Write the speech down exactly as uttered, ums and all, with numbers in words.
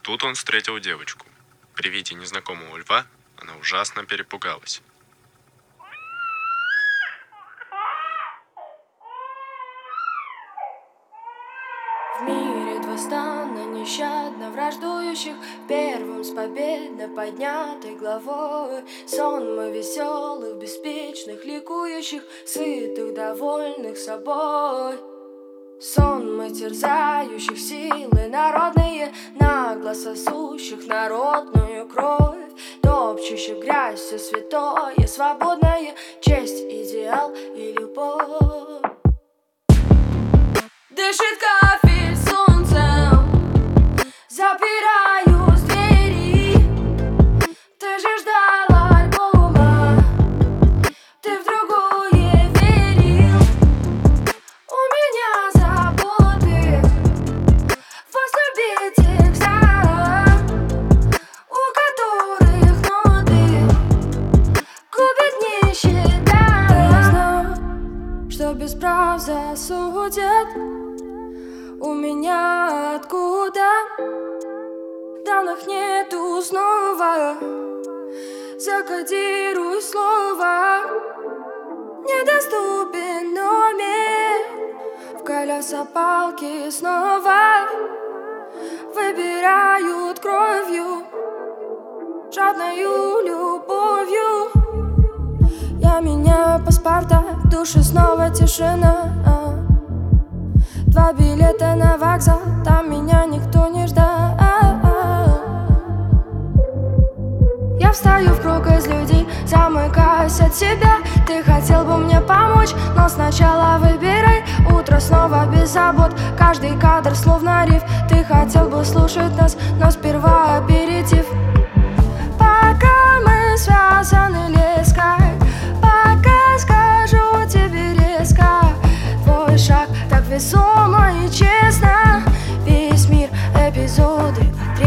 Тут он встретил девочку. При виде незнакомого льва она ужасно перепугалась. В мире двустанно, нещадно враждующих, первым с победно поднятой головой. Сон мы веселых, беспечных, ликующих, сытых, довольных собой. Сон мы терзающих силы народные, нагло сосущих народную кровь, топчущих грязь все святое, свободное, честь, идеал и любовь. Дышит кафель солнцем, запираюсь в двери. Ты же ждала альбома, ты в другое верил. У меня заботы, возлюби текста, у которых ноты губит нищета. Я знаю, что без прав засудят. У меня откуда данных нету снова. Закодируй слово, недоступен номер. В колеса палки снова выбирают кровью, жадною любовью. Я меняю паспорта, в душе снова тишина. Два билета на вокзал, там меня никто не ждал. Я встаю в круг из людей, замыкаюсь от себя. Ты хотел бы мне помочь, но сначала выбирай. Утро снова без забот, каждый кадр словно риф. Ты хотел бы слушать нас, но сперва аперитив. Пока мы связаны леской, пока скажу тебе резко. Твой шаг так весомо и честно. Весь мир эпизоды.